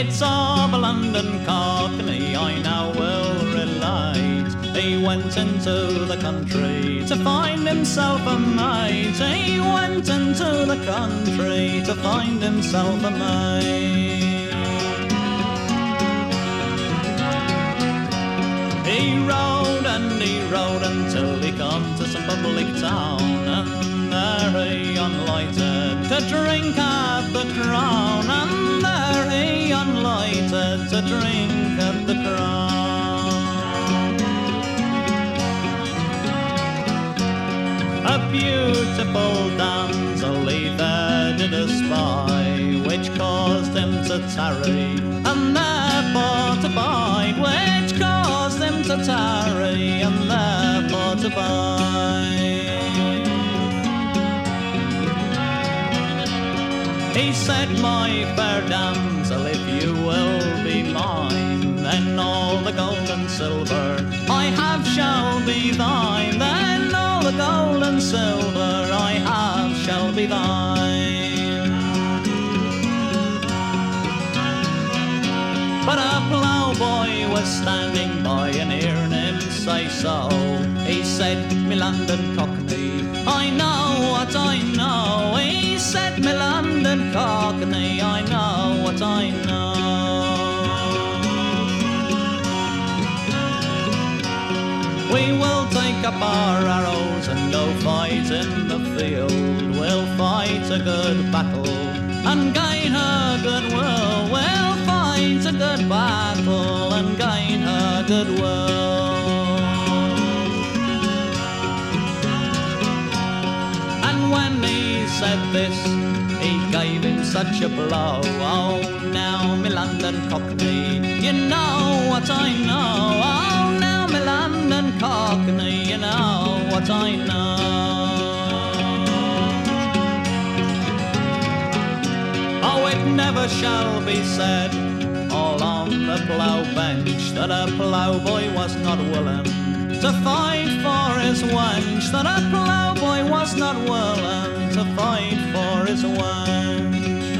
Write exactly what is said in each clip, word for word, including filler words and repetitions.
It's of a London cockney I now will relate. He went into the country to find himself a mate. He went into the country to find himself a mate. He rode and he rode until he come to some public town, and there he unlighted to drink at the Crown, and there he unlighted to drink at the Crown. A beautiful damsel he there did espy, which caused him to tarry and therefore to bide, which caused him to tarry and therefore to bide. He said, my fair damsel, if you will be mine, then all the gold and silver I have shall be thine. Then all the gold and silver I have shall be thine. But a ploughboy was standing by and hearing him say so. He said, me London cockney, I know what I know. He said, me London cockney, I know what I know. We will take up our arrows and go fight in the field. We'll fight a good battle and gain her goodwill. We'll fight a good battle and gain her goodwill. And when he said this, he gave him such a blow. Oh, now me London cockney, you know what I know. Oh, now me London cockney, you know what I know. Oh, it never shall be said all on the plough bench that a ploughboy was not willing to fight for his wench, that a ploughboy was not willing to fight for his wench.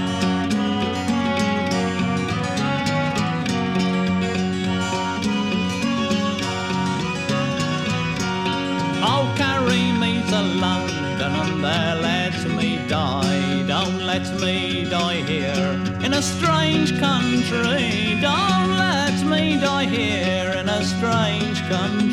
Oh, carry me to London and there let me die. Don't let me die here in a strange country. Don't let me die here in a strange country.